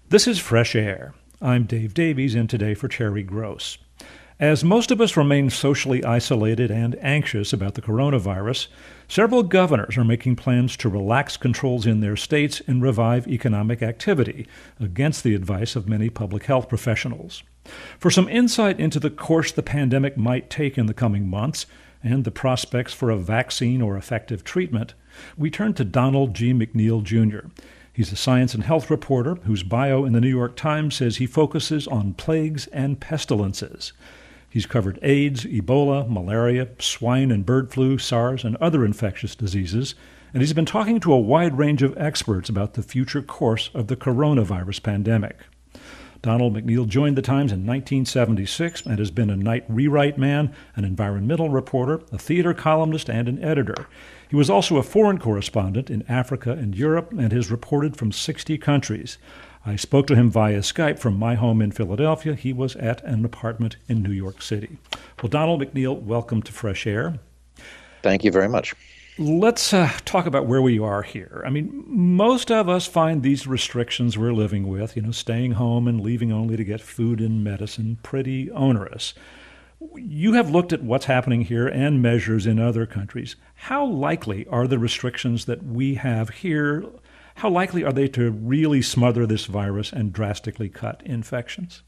This is Fresh Air. I'm Dave Davies, in today for Terry Gross. As most of us remain socially isolated and anxious about the coronavirus, several governors are making plans to relax controls in their states and revive economic activity, against the advice of many public health professionals. For some insight into the course the pandemic might take in the coming months and the prospects for a vaccine or effective treatment, we turn to Donald G. McNeil, Jr. He's a science and health reporter whose bio in the New York Times says he focuses on plagues and pestilences. He's covered AIDS, Ebola, malaria, swine and bird flu, SARS, and other infectious diseases, and he's been talking to a wide range of experts about the future course of the coronavirus pandemic. Donald McNeil joined the Times in 1976 and has been a night rewrite man, an environmental reporter, a theater columnist, and an editor. He was also a foreign correspondent in Africa and Europe and has reported from 60 countries. I spoke to him via Skype from my home in Philadelphia. He was at an apartment in New York City. Well, Donald McNeil, welcome to Fresh Air. Thank you very much. Let's talk about where we are here. I mean, most of us find these restrictions we're living with, staying home and leaving only to get food and medicine, pretty onerous. You have looked at what's happening here and measures in other countries. How likely are the restrictions that we have here, how likely are they to really smother this virus and drastically cut infections?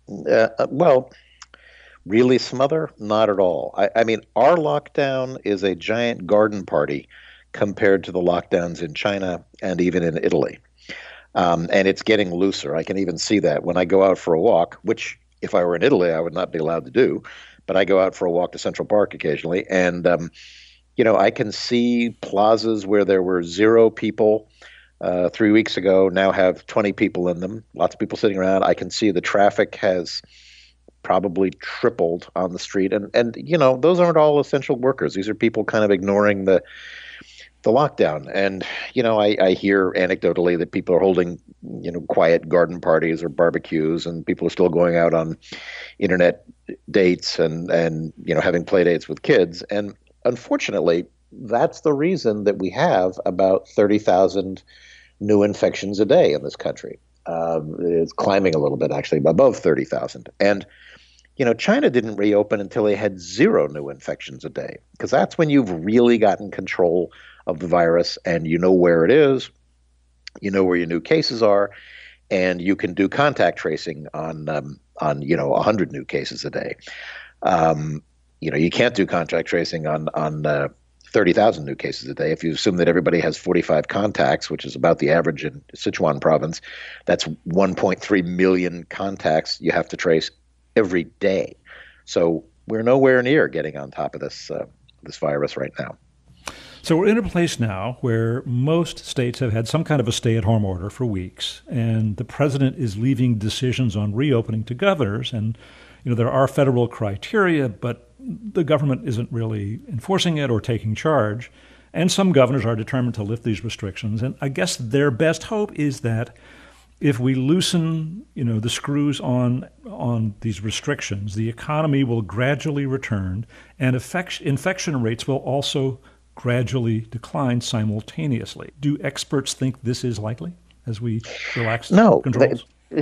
Really smother? Not at all. I mean, our lockdown is a giant garden party compared to the lockdowns in China and even in Italy. And it's getting looser. I can even see that when I go out for a walk, which if I were in Italy, I would not be allowed to do. But I go out for a walk to Central Park occasionally. And, I can see plazas where there were 0 people 3 weeks ago now have 20 people in them, lots of people sitting around. I can see the traffic has probably tripled on the street. And those aren't all essential workers. These are people kind of ignoring the lockdown. And, I hear anecdotally that people are holding, quiet garden parties or barbecues, and people are still going out on internet dates and having play dates with kids. And unfortunately, that's the reason that we have about 30,000 new infections a day in this country. It's climbing a little bit, actually, above 30,000. And China didn't reopen until they had 0 new infections a day, because that's when you've really gotten control of the virus and you know where it is, you know where your new cases are, and you can do contact tracing on 100 new cases a day. You can't do contact tracing on 30,000 new cases a day. If you assume that everybody has 45 contacts, which is about the average in Sichuan province, that's 1.3 million contacts you have to trace every day. So we're nowhere near getting on top of this virus right now. So we're in a place now where most states have had some kind of a stay-at-home order for weeks, and the president is leaving decisions on reopening to governors. And there are federal criteria, but the government isn't really enforcing it or taking charge. And some governors are determined to lift these restrictions. And I guess their best hope is that if we loosen, the screws on these restrictions, the economy will gradually return, and infection rates will also gradually decline simultaneously. Do experts think this is likely as we relax controls?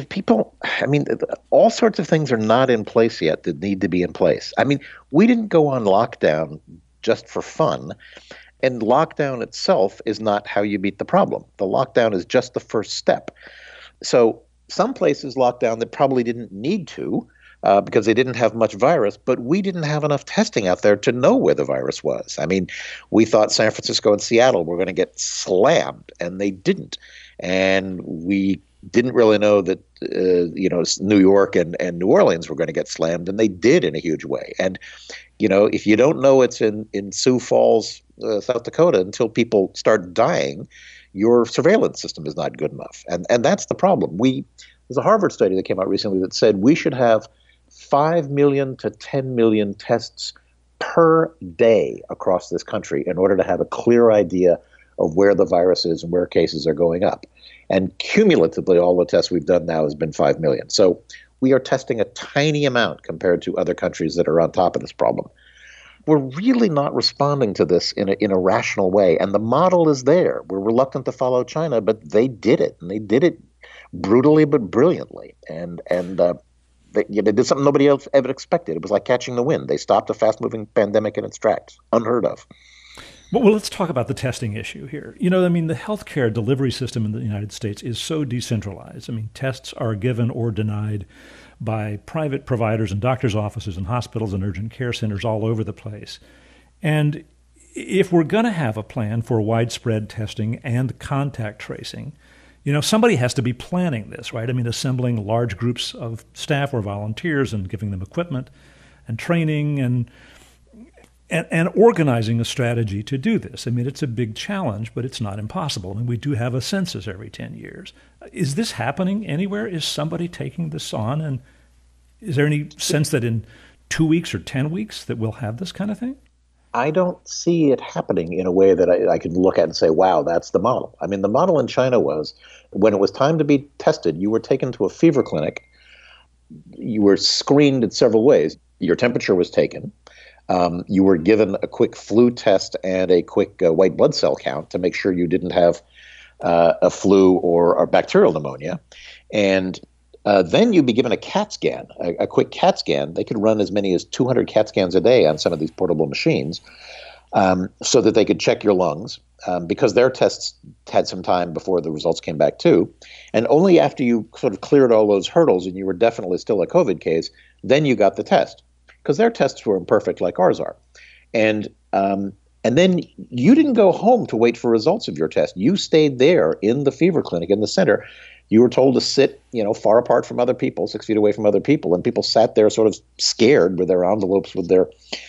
All sorts of things are not in place yet that need to be in place. We didn't go on lockdown just for fun. And lockdown itself is not how you beat the problem. The lockdown is just the first step. So some places locked down that probably didn't need to because they didn't have much virus, but we didn't have enough testing out there to know where the virus was. We thought San Francisco and Seattle were going to get slammed, and they didn't. And we didn't really know that New York and New Orleans were going to get slammed, and they did in a huge way. And if you don't know it's in Sioux Falls, South Dakota, until people start dying, your surveillance system is not good enough. And that's the problem. There's a Harvard study that came out recently that said we should have 5 million to 10 million tests per day across this country in order to have a clear idea of where the virus is and where cases are going up. And cumulatively, all the tests we've done now has been 5 million. So we are testing a tiny amount compared to other countries that are on top of this problem. We're really not responding to this in a rational way. And the model is there. We're reluctant to follow China, but they did it. And they did it brutally but brilliantly. They did something nobody else ever expected. It was like catching the wind. They stopped a fast-moving pandemic in its tracks. Unheard of. Well, let's talk about the testing issue here. I mean, the healthcare delivery system in the United States is so decentralized. I mean, tests are given or denied by private providers and doctors' offices and hospitals and urgent care centers all over the place. And if we're going to have a plan for widespread testing and contact tracing, somebody has to be planning this, right? I mean, assembling large groups of staff or volunteers and giving them equipment and training and organizing a strategy to do this. I mean, it's a big challenge, but it's not impossible. I mean, we do have a census every 10 years. Is this happening anywhere? Is somebody taking this on? And is there any sense that in 2 weeks or 10 weeks that we'll have this kind of thing? I don't see it happening in a way that I can look at and say, wow, that's the model. I mean, the model in China was when it was time to be tested, you were taken to a fever clinic. You were screened in several ways. Your temperature was taken. You were given a quick flu test and a quick white blood cell count to make sure you didn't have a flu or a bacterial pneumonia. And then you'd be given a CAT scan, a quick CAT scan. They could run as many as 200 CAT scans a day on some of these portable machines so that they could check your lungs because their tests had some time before the results came back too. And only after you sort of cleared all those hurdles and you were definitely still a COVID case, then you got the test because their tests were imperfect like ours are. And then you didn't go home to wait for results of your test. You stayed there in the fever clinic in the center. You were told to sit, far apart from other people, 6 feet away from other people, and people sat there sort of scared with their envelopes with their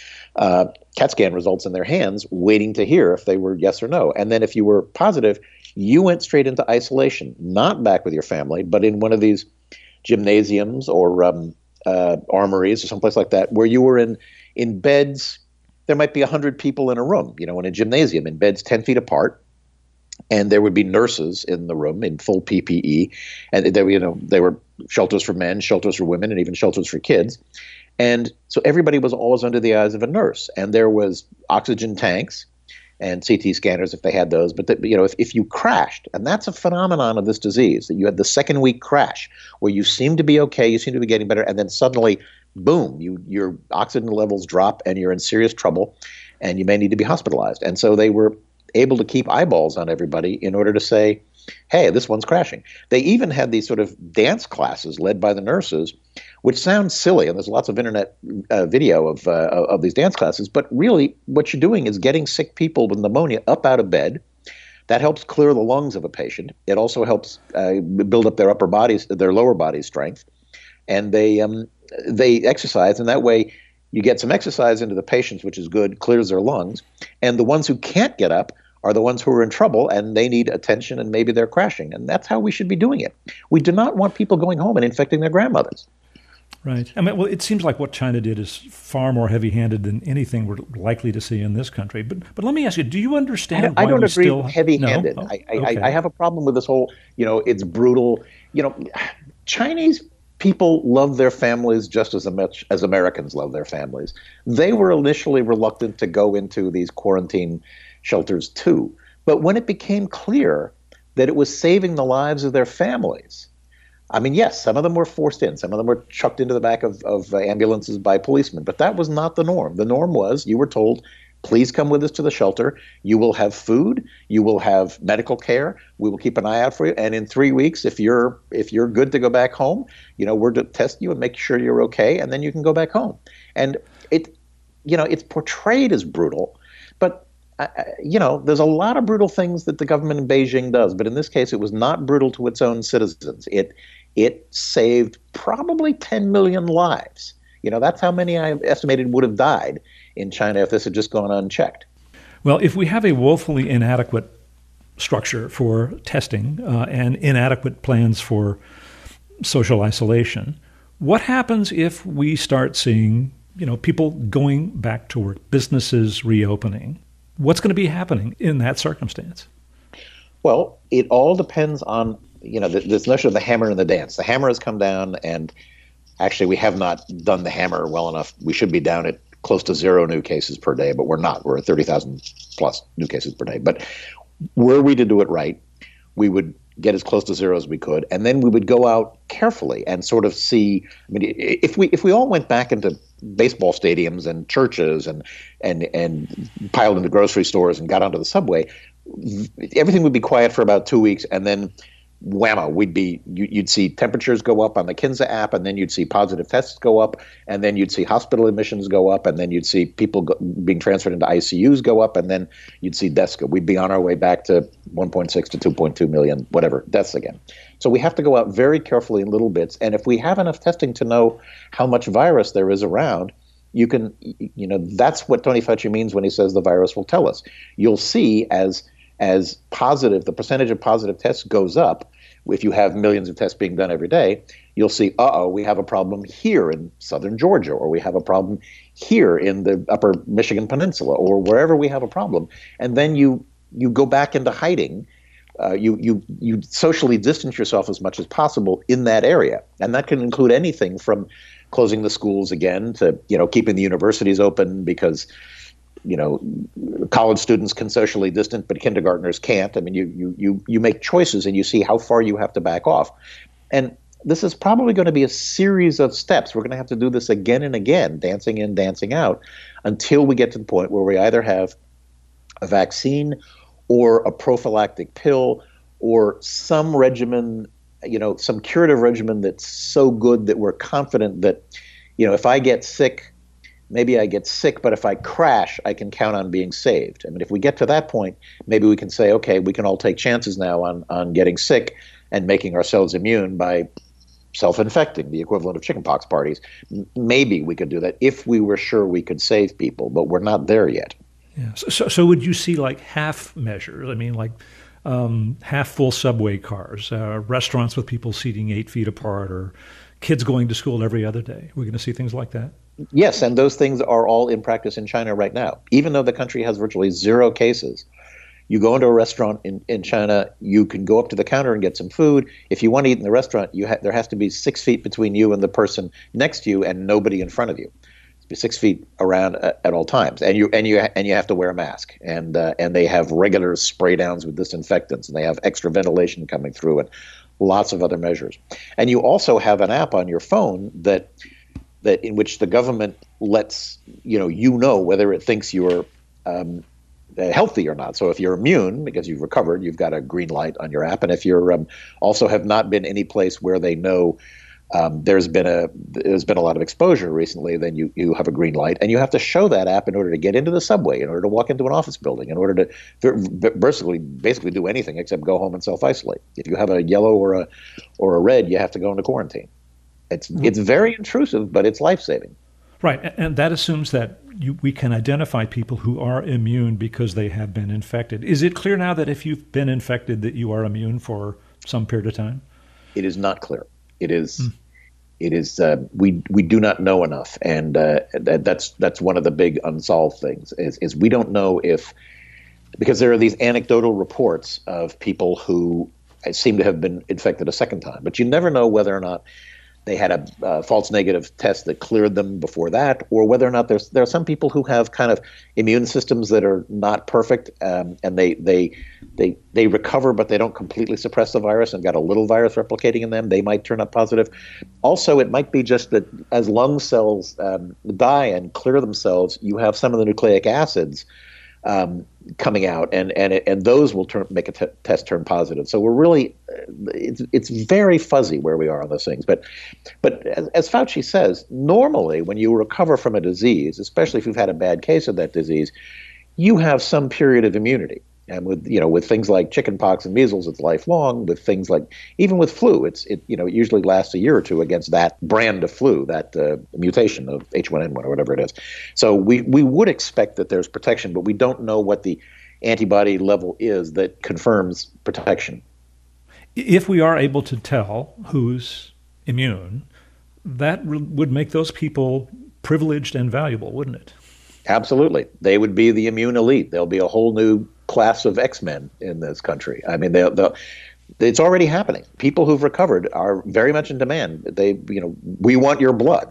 CAT scan results in their hands, waiting to hear if they were yes or no. And then if you were positive, you went straight into isolation, not back with your family, but in one of these gymnasiums or armories or someplace like that, where you were in beds. There might be 100 people in a room, in a gymnasium, in beds 10 feet apart. And there would be nurses in the room in full PPE, and they were shelters for men, shelters for women, and even shelters for kids. And so everybody was always under the eyes of a nurse, and there was oxygen tanks and CT scanners if they had those. But if you crashed, and that's a phenomenon of this disease, that you had the second week crash where you seem to be okay, you seem to be getting better, and then suddenly, boom, your oxygen levels drop, and you're in serious trouble, and you may need to be hospitalized. And so they were able to keep eyeballs on everybody in order to say, hey, this one's crashing. They even had these sort of dance classes led by the nurses, which sounds silly, and there's lots of internet video of these dance classes, but really what you're doing is getting sick people with pneumonia up out of bed. That helps clear the lungs of a patient. It also helps build up their lower body strength, and they exercise, and that way you get some exercise into the patients, which is good, clears their lungs, and the ones who can't get up are the ones who are in trouble, and they need attention, and maybe they're crashing. And that's how we should be doing it. We do not want people going home and infecting their grandmothers. Right. I mean, well, it seems like what China did is far more heavy-handed than anything we're likely to see in this country. But let me ask you, do you understand I why don't we agree still... with heavy-handed. No? Okay. I have a problem with this whole, it's brutal. Chinese people love their families just as much as Americans love their families. They were initially reluctant to go into these quarantine shelters too. But when it became clear that it was saving the lives of their families, I mean, yes, some of them were forced in. Some of them were chucked into the back of ambulances by policemen. But that was not the norm. The norm was you were told, please come with us to the shelter. You will have food. You will have medical care. We will keep an eye out for you. And in 3 weeks, if you're good to go back home, we're to test you and make sure you're okay, and then you can go back home. And it's portrayed as brutal, but there's a lot of brutal things that the government in Beijing does. But in this case, it was not brutal to its own citizens. It saved probably 10 million lives. That's how many I estimated would have died in China if this had just gone unchecked. Well, if we have a woefully inadequate structure for testing and inadequate plans for social isolation, what happens if we start seeing, people going back to work, businesses reopening? What's going to be happening in that circumstance? Well, it all depends on, this notion of the hammer and the dance. The hammer has come down, and actually we have not done the hammer well enough. We should be down at close to 0 new cases per day, but we're not. We're at 30,000 plus new cases per day. But were we to do it right, we would get as close to zero as we could, and then we would go out carefully and sort of see. I mean, if we all went back into baseball stadiums and churches and piled into grocery stores and got onto the subway, everything would be quiet for about 2 weeks, and then whammo, you'd see temperatures go up on the Kinsa app, and then you'd see positive tests go up, and then you'd see hospital admissions go up, and then you'd see people being transferred into ICUs go up, and then you'd see deaths go. We'd be on our way back to 1.6 to 2.2 million, whatever, deaths again. So we have to go out very carefully in little bits, and if we have enough testing to know how much virus there is around, that's what Tony Fauci means when he says the virus will tell us. You'll see as positive, the percentage of positive tests goes up. If you have millions of tests being done every day, you'll see, we have a problem here in southern Georgia, or we have a problem here in the upper Michigan Peninsula, or wherever we have a problem. And then you go back into hiding. You socially distance yourself as much as possible in that area. And that can include anything from closing the schools again to, keeping the universities open because college students can socially distance, but kindergartners can't. I mean, you make choices and you see how far you have to back off. And this is probably going to be a series of steps. We're going to have to do this again and again, dancing in, dancing out, until we get to the point where we either have a vaccine or a prophylactic pill or some regimen, some curative regimen that's so good that we're confident that, if I get sick, maybe I get sick, but if I crash, I can count on being saved. I mean, if we get to that point, maybe we can say, okay, we can all take chances now on getting sick and making ourselves immune by self-infecting, the equivalent of chickenpox parties. Maybe we could do that if we were sure we could save people, but we're not there yet. Yeah. So would you see like half measures? I mean, like half full subway cars, restaurants with people seating 8 feet apart, or kids going to school every other day? We're going to see things like that? Yes, and those things are all in practice in China right now. Even though the country has virtually zero cases, you go into a restaurant in China, you can go up to the counter and get some food. If you want to eat in the restaurant, there has to be 6 feet between you and the person next to you, and nobody in front of you. Be 6 feet around at all times, and you have to wear a mask, and they have regular spray downs with disinfectants, and they have extra ventilation coming through, and lots of other measures. And you also have an app on your phone that in which the government lets whether it thinks you're healthy or not. So if you're immune because you've recovered, you've got a green light on your app, and if you're also have not been any place where they know there's been a lot of exposure recently, then you have a green light, and you have to show that app in order to get into the subway, in order to walk into an office building, in order to basically do anything except go home and self-isolate. If you have a yellow or a red, you have to go into quarantine. It's very intrusive, but it's life-saving. Right, and that assumes that we can identify people who are immune because they have been infected. Is it clear now that if you've been infected that you are immune for some period of time? It is not clear. It is. It is. We do not know enough, and that's one of the big unsolved things. Is we don't know because there are these anecdotal reports of people who seem to have been infected a second time, but you never know whether or not they had a false negative test that cleared them before that, or whether or not there are some people who have kind of immune systems that are not perfect, and they recover, but they don't completely suppress the virus and got a little virus replicating in them. They might turn up positive. Also, it might be just that as lung cells die and clear themselves, you have some of the nucleic acids coming out, and those will make a test turn positive. So we're really, it's very fuzzy where we are on those things. But as Fauci says, normally when you recover from a disease, especially if you've had a bad case of that disease, you have some period of immunity. And with things like chickenpox and measles, it's lifelong. With things like, even with flu, it usually lasts a year or two against that brand of flu, that mutation of H1N1 or whatever it is. So we would expect that there's protection, but we don't know what the antibody level is that confirms protection. If we are able to tell who's immune, that would make those people privileged and valuable, wouldn't it? Absolutely. They would be the immune elite. There'll be a whole new class of X-Men in this country. I mean, it's already happening. People who've recovered are very much in demand. We want your blood.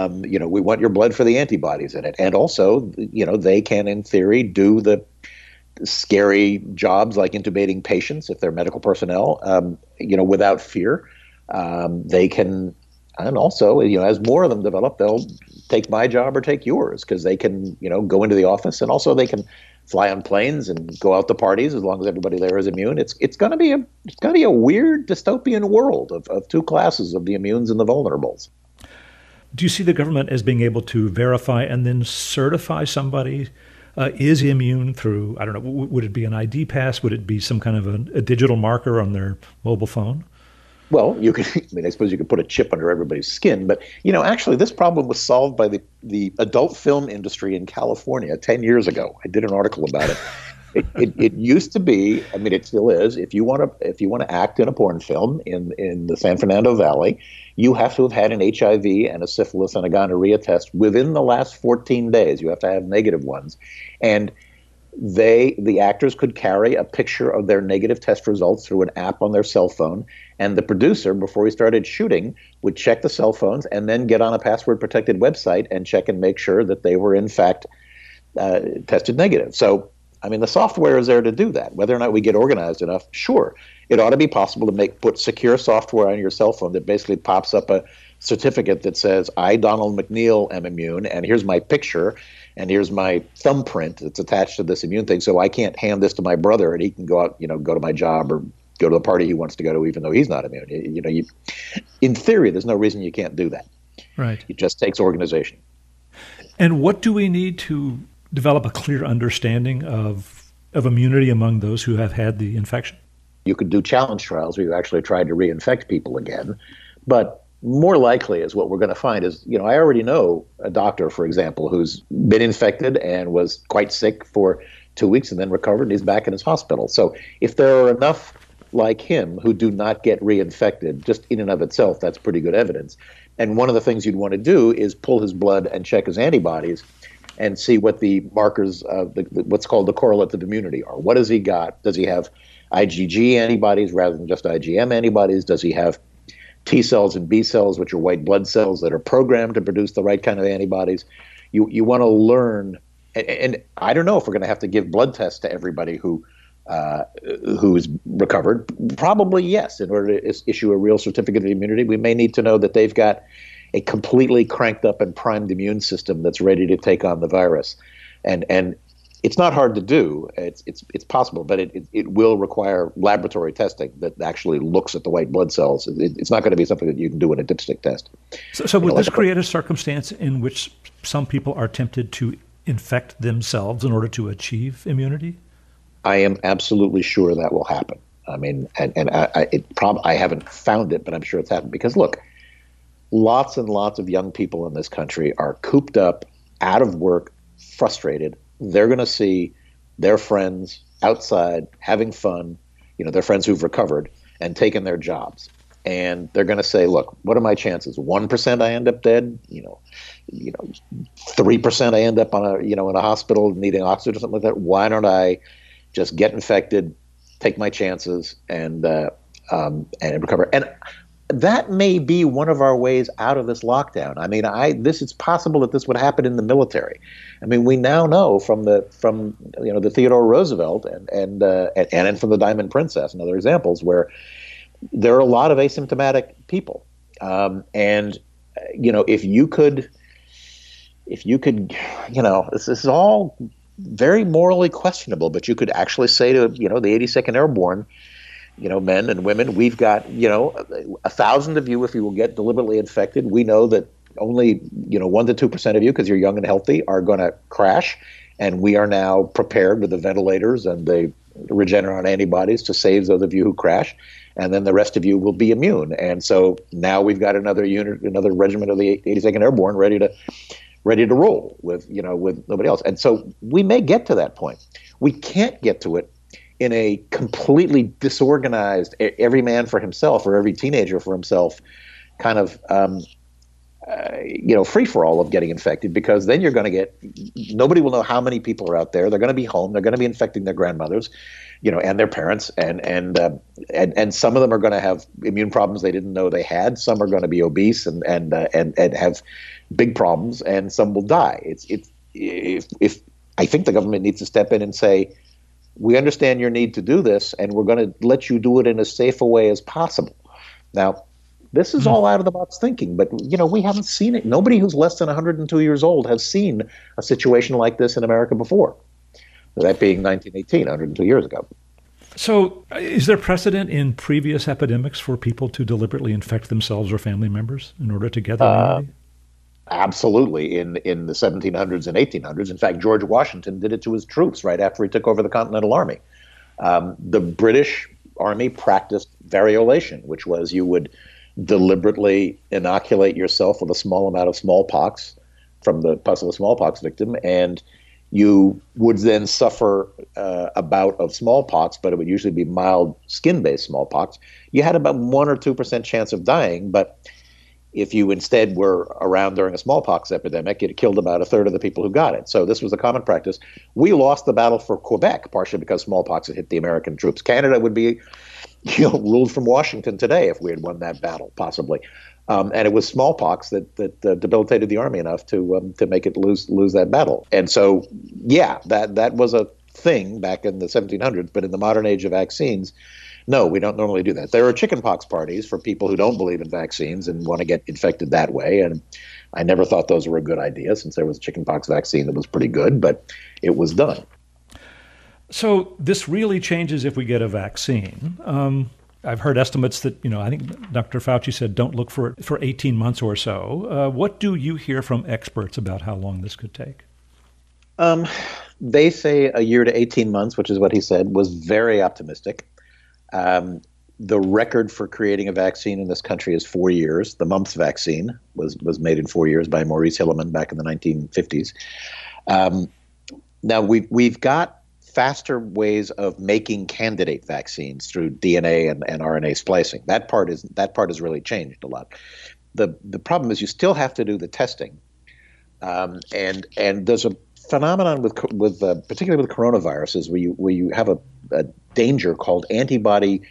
We want your blood for the antibodies in it. And also, they can, in theory, do the scary jobs like intubating patients if they're medical personnel, without fear. They can, and also, as more of them develop, they'll take my job or take yours because they can, go into the office, and also they can fly on planes and go out to parties as long as everybody there is immune. It's going to be a weird dystopian world of two classes of the immunes and the vulnerables. Do you see the government as being able to verify and then certify somebody is immune through, I don't know, would it be an ID pass? Would it be some kind of a digital marker on their mobile phone? Well, I suppose you could put a chip under everybody's skin, but, actually this problem was solved by the adult film industry in California 10 years ago. I did an article about it. It used to be, it still is, if you want to act in a porn film in the San Fernando Valley, you have to have had an HIV and a syphilis and a gonorrhea test within the last 14 days. You have to have negative ones. And the actors could carry a picture of their negative test results through an app on their cell phone, and the producer, before he started shooting, would check the cell phones and then get on a password-protected website and check and make sure that they were in fact tested negative. So, the software is there to do that. Whether or not we get organized enough, sure. It ought to be possible to put secure software on your cell phone that basically pops up a certificate that says, I, Donald McNeil, am immune, and here's my picture, and here's my thumbprint that's attached to this immune thing, so I can't hand this to my brother and he can go out, go to my job or go to the party he wants to go to even though he's not immune. In theory, there's no reason you can't do that. Right. It just takes organization. And what do we need to develop a clear understanding of immunity among those who have had the infection? You could do challenge trials where you actually tried to reinfect people again, but more likely is what we're going to find is, I already know a doctor, for example, who's been infected and was quite sick for 2 weeks and then recovered and he's back in his hospital. So if there are enough like him who do not get reinfected, just in and of itself, that's pretty good evidence. And one of the things you'd want to do is pull his blood and check his antibodies and see what the markers of what's called the correlates of immunity are. What has he got? Does he have IgG antibodies rather than just IgM antibodies? Does he have T cells and B cells, which are white blood cells that are programmed to produce the right kind of antibodies? You want to learn, and I don't know if we're going to have to give blood tests to everybody who's recovered. Probably yes. In order to issue a real certificate of immunity, we may need to know that they've got a completely cranked up and primed immune system that's ready to take on the virus. And it's not hard to do. It's possible, but it will require laboratory testing that actually looks at the white blood cells. It's not going to be something that you can do in a dipstick test. So would this create a circumstance in which some people are tempted to infect themselves in order to achieve immunity? I am absolutely sure that will happen. I haven't found it, but I'm sure it's happened because look, lots and lots of young people in this country are cooped up, out of work, frustrated. They're going to see their friends outside having fun, their friends who've recovered and taken their jobs. And they're going to say, look, what are my chances? 1% I end up dead, 3% I end up in a hospital needing oxygen or something like that. Why don't I just get infected, take my chances and recover? And that may be one of our ways out of this lockdown. It's possible that this would happen in the military. We now know from the Theodore Roosevelt and from the Diamond Princess and other examples where there are a lot of asymptomatic people. If you could, this is all very morally questionable, but you could actually say to, the 82nd Airborne, men and women, we've got, 1,000 of you, if you will get deliberately infected, we know that only, 1 to 2% of you, because you're young and healthy, are going to crash. And we are now prepared with the ventilators and the Regeneron antibodies to save those of you who crash. And then the rest of you will be immune. And so now we've got another regiment of the 82nd Airborne ready to roll with nobody else. And so we may get to that point. We can't get to it in a completely disorganized, every man for himself or every teenager for himself kind of, free-for-all of getting infected, because then you're going to get, nobody will know how many people are out there. They're going to be home. They're going to be infecting their grandmothers, and their parents. And some of them are going to have immune problems they didn't know they had. Some are going to be obese and have big problems, and some will die. If I think the government needs to step in and say, we understand your need to do this, and we're going to let you do it in as safe a way as possible. Now, this is all out of the box thinking, but we haven't seen it. Nobody who's less than 102 years old has seen a situation like this in America before. That being 1918, 102 years ago. So, is there precedent in previous epidemics for people to deliberately infect themselves or family members in order to get their immunity? Absolutely. In the 1700s and 1800s. In fact, George Washington did it to his troops right after he took over the Continental Army. The British Army practiced variolation, which was you would deliberately inoculate yourself with a small amount of smallpox from the pus of a smallpox victim, and you would then suffer a bout of smallpox, but it would usually be mild skin-based smallpox. You had about 1 or 2% chance of dying, but if you instead were around during a smallpox epidemic, it killed about a third of the people who got it. So this was a common practice. We lost the battle for Quebec, partially because smallpox had hit the American troops. Canada would be ruled from Washington today if we had won that battle, possibly. And it was smallpox that debilitated the army enough to make it lose that battle. And so, yeah, that was a thing back in the 1700s. But in the modern age of vaccines, no, we don't normally do that. There are chickenpox parties for people who don't believe in vaccines and want to get infected that way. And I never thought those were a good idea, since there was a chickenpox vaccine that was pretty good, but it was done. So this really changes if we get a vaccine. I've heard estimates that, I think Dr. Fauci said don't look for it for 18 months or so. What do you hear from experts about how long this could take? They say a year to 18 months, which is what he said, was very optimistic. The record for creating a vaccine in this country is 4 years. The mumps vaccine was made in 4 years by Maurice Hilleman back in the 1950s. Now we've got faster ways of making candidate vaccines through DNA and RNA splicing. That part has really changed a lot. The problem is you still have to do the testing, and there's a phenomenon with particularly with coronaviruses where you have a danger called antibody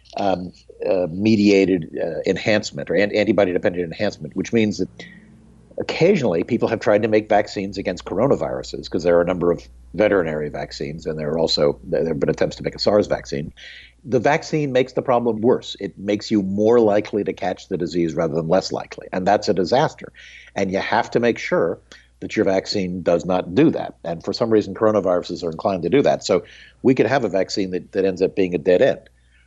mediated enhancement, or antibody dependent enhancement, which means that occasionally people have tried to make vaccines against coronaviruses, because there are a number of veterinary vaccines, and there have been attempts to make a SARS vaccine. The vaccine makes the problem worse. It makes you more likely to catch the disease rather than less likely, and that's a disaster. And you have to make sure that your vaccine does not do that. And for some reason, coronaviruses are inclined to do that. So we could have a vaccine that ends up being a dead end.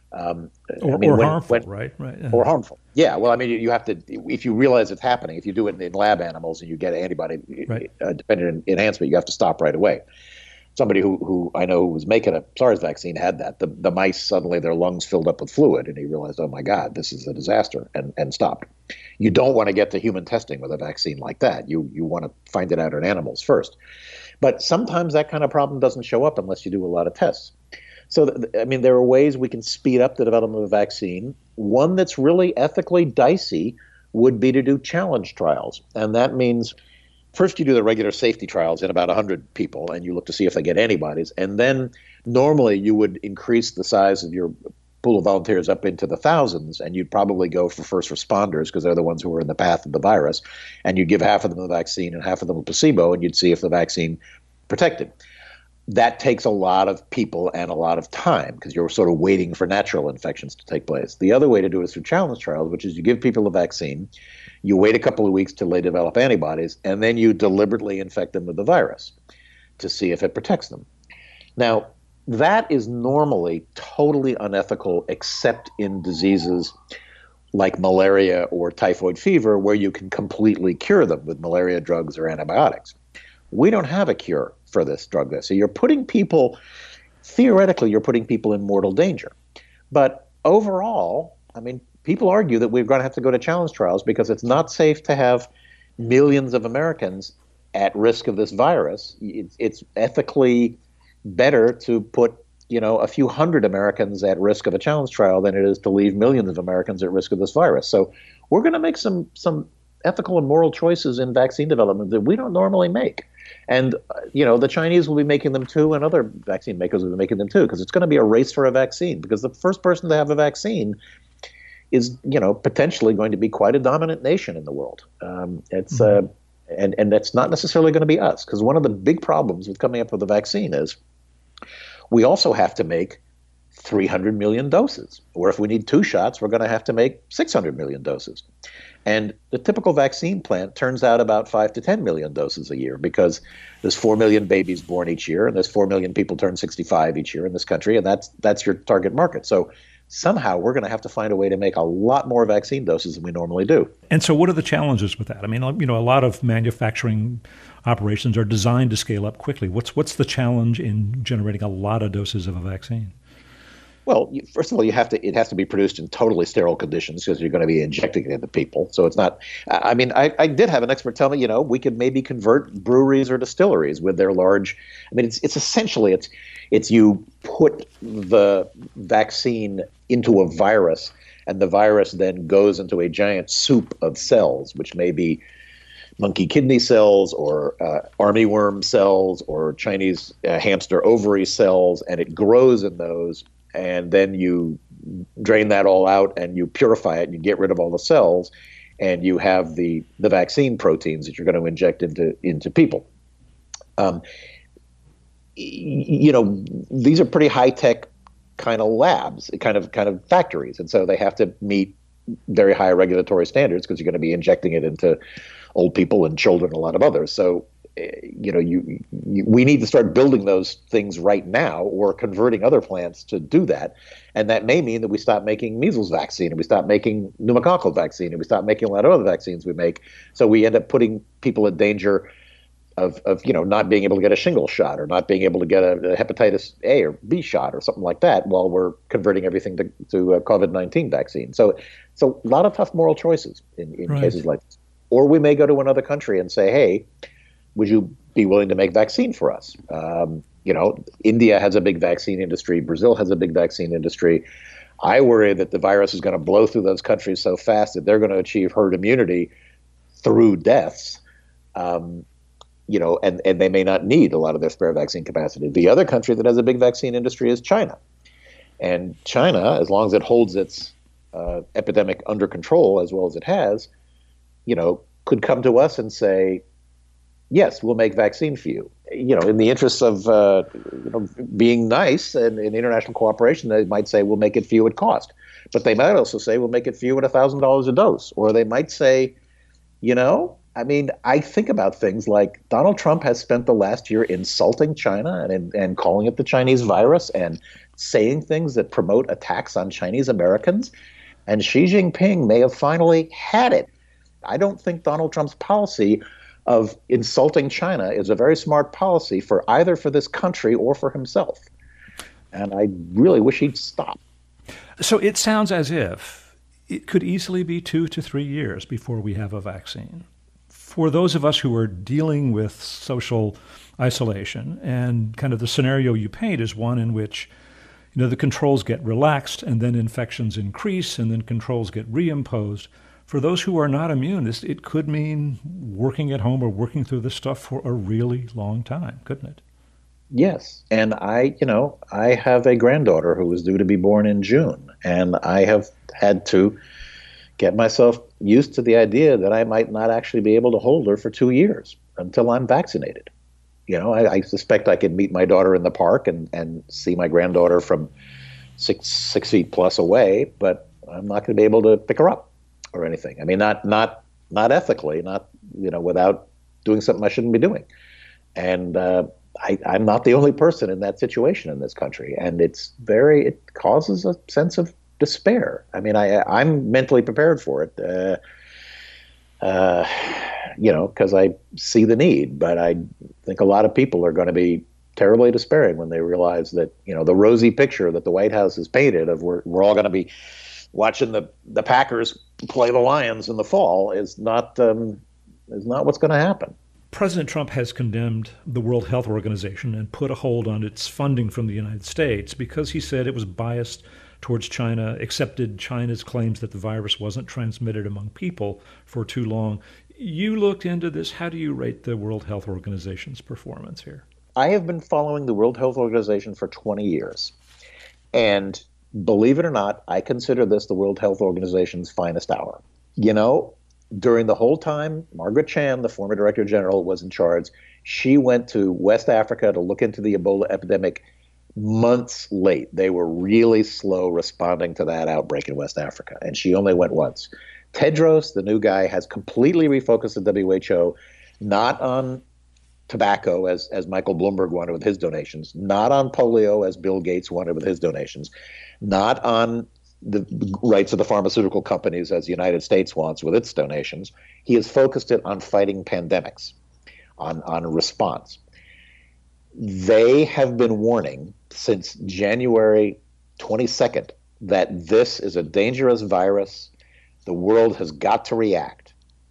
Or harmful, right? Or harmful. Yeah. Well, you have to, if you realize it's happening, if you do it in lab animals and you get antibody dependent enhancement, you have to stop right away. Somebody who I know who was making a SARS vaccine had that. The mice, suddenly their lungs filled up with fluid, and he realized, oh my God, this is a disaster, and stopped. You don't want to get to human testing with a vaccine like that. You want to find it out in animals first. But sometimes that kind of problem doesn't show up unless you do a lot of tests. So, there are ways we can speed up the development of a vaccine. One that's really ethically dicey would be to do challenge trials. And that means first you do the regular safety trials in about 100 people, and you look to see if they get antibodies. And then normally you would increase the size of your pool of volunteers up into the thousands, and you'd probably go for first responders, because they're the ones who are in the path of the virus. And you'd give half of them the vaccine and half of them a placebo, and you'd see if the vaccine protected. That takes a lot of people and a lot of time, because you're sort of waiting for natural infections to take place. The other way to do it is through challenge trials, which is you give people a vaccine, you wait a couple of weeks till they develop antibodies, and then you deliberately infect them with the virus to see if it protects them. Now, that is normally totally unethical, except in diseases like malaria or typhoid fever, where you can completely cure them with malaria drugs or antibiotics. We don't have a cure for this drug. So you're putting people, theoretically, in mortal danger. But overall, people argue that we're going to have to go to challenge trials because it's not safe to have millions of Americans at risk of this virus. It's ethically better to put, a few hundred Americans at risk of a challenge trial than it is to leave millions of Americans at risk of this virus. So we're going to make some ethical and moral choices in vaccine development that we don't normally make. And, the Chinese will be making them too, and other vaccine makers will be making them too, because it's going to be a race for a vaccine, because the first person to have a vaccine is, potentially going to be quite a dominant nation in the world. And that's not necessarily going to be us, because one of the big problems with coming up with a vaccine is we also have to make 300 million doses. Or if we need 2 shots, we're going to have to make 600 million doses. And the typical vaccine plant turns out about 5 to 10 million doses a year because there's 4 million babies born each year, and there's 4 million people turn 65 each year in this country, and that's your target market. So somehow we're going to have to find a way to make a lot more vaccine doses than we normally do. And so what are the challenges with that? I mean, a lot of manufacturing operations are designed to scale up quickly. What's the challenge in generating a lot of doses of a vaccine? Well, first of all, it has to be produced in totally sterile conditions because you're going to be injecting it into people. So it's not, I mean, I did have an expert tell me, we could maybe convert breweries or distilleries with their large, I mean, it's essentially, it's you put the vaccine into a virus and the virus then goes into a giant soup of cells, which may be monkey kidney cells or armyworm cells or Chinese hamster ovary cells, and it grows in those. And then you drain that all out and you purify it and you get rid of all the cells and you have the vaccine proteins that you're going to inject into people. These are pretty high-tech kind of labs, kind of factories. And so they have to meet very high regulatory standards because you're going to be injecting it into old people and children and a lot of others. So we need to start building those things right now or converting other plants to do that. And that may mean that we stop making measles vaccine and we stop making pneumococcal vaccine and we stop making a lot of other vaccines we make. So we end up putting people in danger of not being able to get a shingles shot or not being able to get a hepatitis A or B shot or something like that while we're converting everything to a COVID-19 vaccine. So it's a lot of tough moral choices in Right. cases like this. Or we may go to another country and say, hey, would you be willing to make vaccine for us? India has a big vaccine industry. Brazil has a big vaccine industry. I worry that the virus is going to blow through those countries so fast that they're going to achieve herd immunity through deaths, and they may not need a lot of their spare vaccine capacity. The other country that has a big vaccine industry is China. And China, as long as it holds its epidemic under control as well as it has, could come to us and say, yes, we'll make vaccine for you. In the interest of being nice and in international cooperation, they might say we'll make it for you at cost. But they might also say we'll make it for you at $1,000 a dose. Or they might say, I think about things like Donald Trump has spent the last year insulting China and calling it the Chinese virus and saying things that promote attacks on Chinese Americans. And Xi Jinping may have finally had it. I don't think Donald Trump's policy of insulting China is a very smart policy for either for this country or for himself. And I really wish he'd stop. So it sounds as if it could easily be 2 to 3 years before we have a vaccine. For those of us who are dealing with social isolation, and kind of the scenario you paint is one in which the controls get relaxed and then infections increase and then controls get reimposed. For those who are not immune, it could mean working at home or working through this stuff for a really long time, couldn't it? Yes. And I have a granddaughter who is due to be born in June, and I have had to get myself used to the idea that I might not actually be able to hold her for 2 years until I'm vaccinated. I suspect I could meet my daughter in the park and see my granddaughter from six feet plus away, but I'm not going to be able to pick her up or anything. I mean, not ethically, not without doing something I shouldn't be doing. And I'm not the only person in that situation in this country, and it causes a sense of despair. I mean, I'm mentally prepared for it, because I see the need. But I think a lot of people are going to be terribly despairing when they realize that the rosy picture that the White House has painted of we're all going to be watching the Packers play the Lions in the fall is not what's going to happen. President Trump has condemned the World Health Organization and put a hold on its funding from the United States because he said it was biased towards China, accepted China's claims that the virus wasn't transmitted among people for too long. You looked into this. How do you rate the World Health Organization's performance here? I have been following the World Health Organization for 20 years. And believe it or not, I consider this the World Health Organization's finest hour. During the whole time Margaret Chan, the former Director General, was in charge, she went to West Africa to look into the Ebola epidemic months late. They were really slow responding to that outbreak in West Africa, and she only went once. Tedros, the new guy, has completely refocused the WHO, not on tobacco, as Michael Bloomberg wanted with his donations, not on polio, as Bill Gates wanted with his donations, not on the rights of the pharmaceutical companies, as the United States wants with its donations. He has focused it on fighting pandemics, on response. They have been warning since January 22nd that this is a dangerous virus. The world has got to react.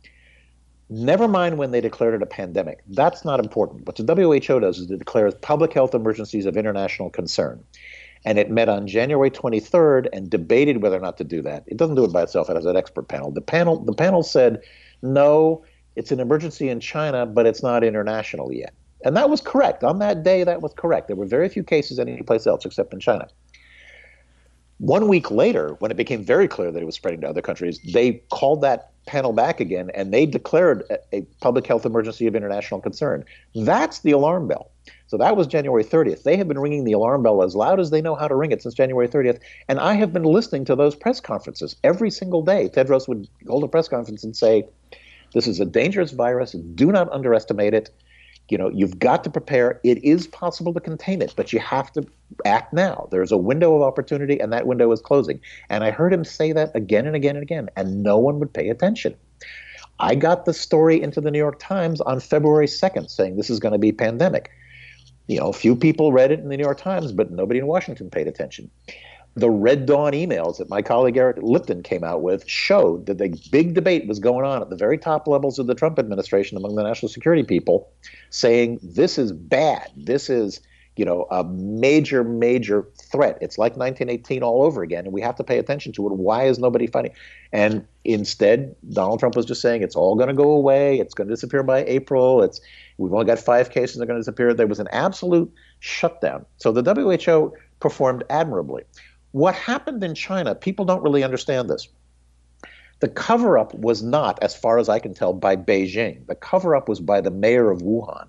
Never mind when they declared it a pandemic. That's not important. What the WHO does is it declares public health emergencies of international concern. And it met on January 23rd and debated whether or not to do that. It doesn't do it by itself. It has an expert panel. The panel said, no, it's an emergency in China, but it's not international yet. And that was correct. On that day, that was correct. There were very few cases anyplace else except in China. 1 week later, when it became very clear that it was spreading to other countries, they called that panel back again, and they declared a public health emergency of international concern. That's the alarm bell. So that was January 30th. They have been ringing the alarm bell as loud as they know how to ring it since January 30th, and I have been listening to those press conferences every single day. Tedros would hold a press conference and say, this is a dangerous virus. Do not underestimate it. You know, you've got to prepare. It is possible to contain it, but you have to act now. There's a window of opportunity, and that window is closing. And I heard him say that again and again and again, and no one would pay attention. I got the story into the New York Times on February 2nd saying this is going to be pandemic. You know, a few people read it in the New York Times, but nobody in Washington paid attention. The Red Dawn emails that my colleague Eric Lipton came out with showed that the big debate was going on at the very top levels of the Trump administration among the national security people, saying this is bad. This is, you know, a major, major threat. It's like 1918 all over again, and we have to pay attention to it. Why is nobody fighting? And instead, Donald Trump was just saying it's all going to go away. It's going to disappear by April. We've only got 5 cases that are going to disappear. There was an absolute shutdown. So the WHO performed admirably. What happened in China, people don't really understand this. The cover-up was not, as far as I can tell, by Beijing. The cover-up was by the mayor of Wuhan.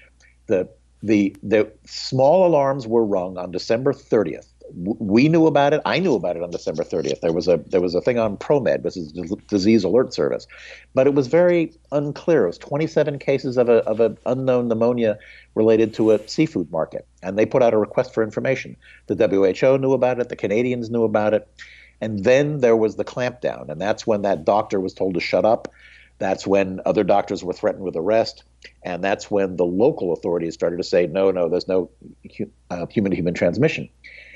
The small alarms were rung on December 30th. We knew about it. I knew about it on December 30th. There was a thing on ProMed, which is the disease alert service, but it was very unclear. It was 27 cases of an unknown pneumonia related to a seafood market, and they put out a request for information. The WHO knew about it. The Canadians knew about it, and then there was the clampdown, and that's when that doctor was told to shut up. That's when other doctors were threatened with arrest, and that's when the local authorities started to say, no, there's no human-to-human transmission.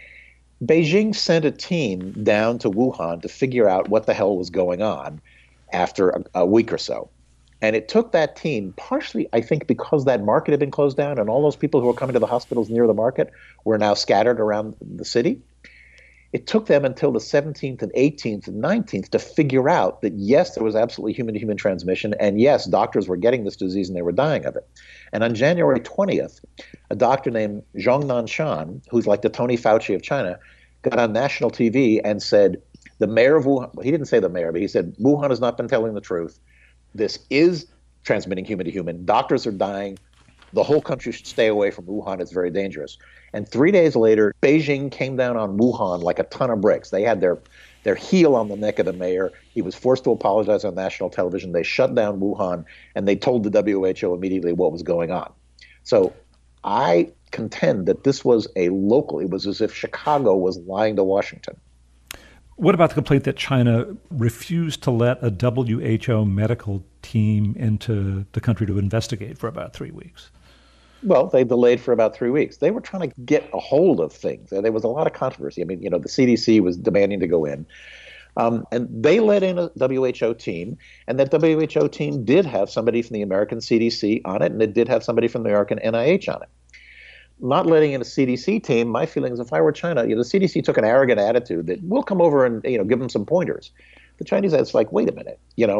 Beijing sent a team down to Wuhan to figure out what the hell was going on after a week or so. And it took that team, partially, I think, because that market had been closed down and all those people who were coming to the hospitals near the market were now scattered around the city. It took them until the 17th and 18th and 19th to figure out that, yes, there was absolutely human-to-human transmission, and yes, doctors were getting this disease and they were dying of it. And on January 20th, a doctor named Zhong Nanshan, who's like the Tony Fauci of China, got on national TV and said, the mayor of Wuhan, he didn't say the mayor, but he said, Wuhan has not been telling the truth. This is transmitting human-to-human. Doctors are dying. The whole country should stay away from Wuhan. It's very dangerous. And 3 days later, Beijing came down on Wuhan like a ton of bricks. They had their heel on the neck of the mayor. He was forced to apologize on national television. They shut down Wuhan, and they told the WHO immediately what was going on. So I contend that this was a local. It was as if Chicago was lying to Washington. What about the complaint that China refused to let a WHO medical team into the country to investigate for about 3 weeks? Well, they delayed for about 3 weeks. They were trying to get a hold of things. There was a lot of controversy. I mean, the CDC was demanding to go in. And they let in a WHO team, and that WHO team did have somebody from the American CDC on it, and it did have somebody from the American NIH on it. Not letting in a CDC team, my feeling is if I were China, the CDC took an arrogant attitude that we'll come over and give them some pointers. The Chinese, it's like, wait a minute,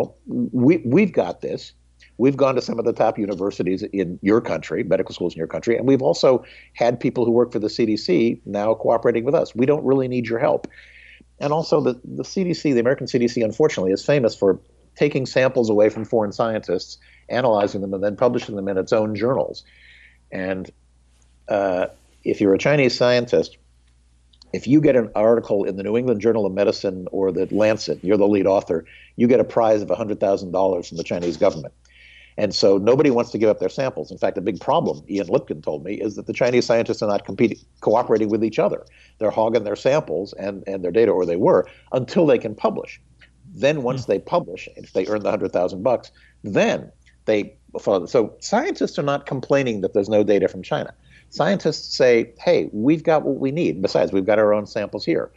we've got this. We've gone to some of the top universities in your country, medical schools in your country, and we've also had people who work for the CDC now cooperating with us. We don't really need your help. And also the CDC, the American CDC, unfortunately, is famous for taking samples away from foreign scientists, analyzing them, and then publishing them in its own journals. And if you're a Chinese scientist, if you get an article in the New England Journal of Medicine or the Lancet, you're the lead author, you get a prize of $100,000 from the Chinese government. And so nobody wants to give up their samples. In fact, a big problem, Ian Lipkin told me, is that the Chinese scientists are not cooperating with each other. They're hogging their samples and their data, or they were, until they can publish. Then once they publish, if they earn the $100,000, then they follow. So scientists are not complaining that there's no data from China. Scientists say, hey, we've got what we need. Besides, we've got our own samples here.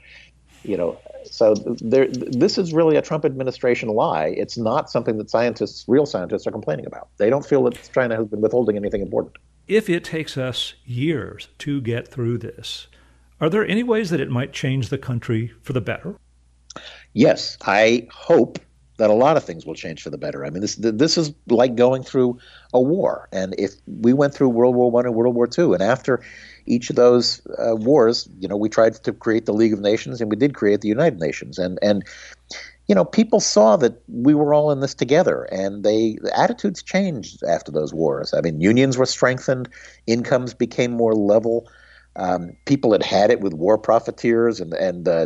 So this is really a Trump administration lie. It's not something that real scientists are complaining about. They don't feel that China has been withholding anything important. If it takes us years to get through this, are there any ways that it might change the country for the better? Yes, I hope that a lot of things will change for the better. I mean, this is like going through a war. And if we went through World War I and World War II, and after each of those wars, we tried to create the League of Nations, and we did create the United Nations. And people saw that we were all in this together, and the attitudes changed after those wars. I mean, unions were strengthened, incomes became more level. People had it with war profiteers, and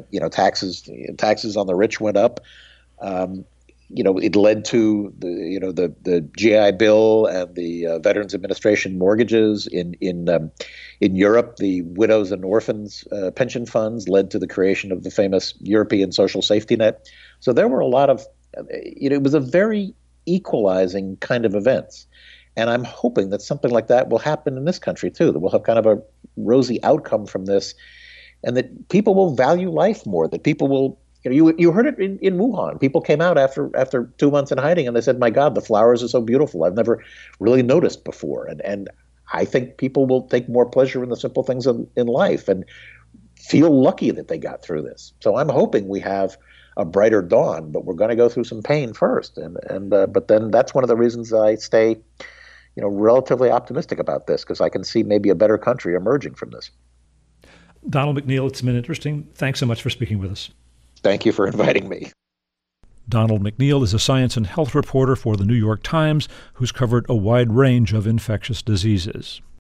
taxes on the rich went up. It led to the GI Bill and the Veterans Administration mortgages in Europe. The widows and orphans pension funds led to the creation of the famous European social safety net. So there were a lot of, it was a very equalizing kind of events. And I'm hoping that something like that will happen in this country too, that we'll have kind of a rosy outcome from this, and that people will value life more, that people will. You heard it in Wuhan. People came out after 2 months in hiding, and they said, my God, the flowers are so beautiful. I've never really noticed before. And I think people will take more pleasure in the simple things in life and feel lucky that they got through this. So I'm hoping we have a brighter dawn, but we're going to go through some pain first. But then that's one of the reasons I stay relatively optimistic about this, because I can see maybe a better country emerging from this. Donald McNeil, it's been interesting. Thanks so much for speaking with us. Thank you for inviting me. Donald McNeil is a science and health reporter for The New York Times who's covered a wide range of infectious diseases.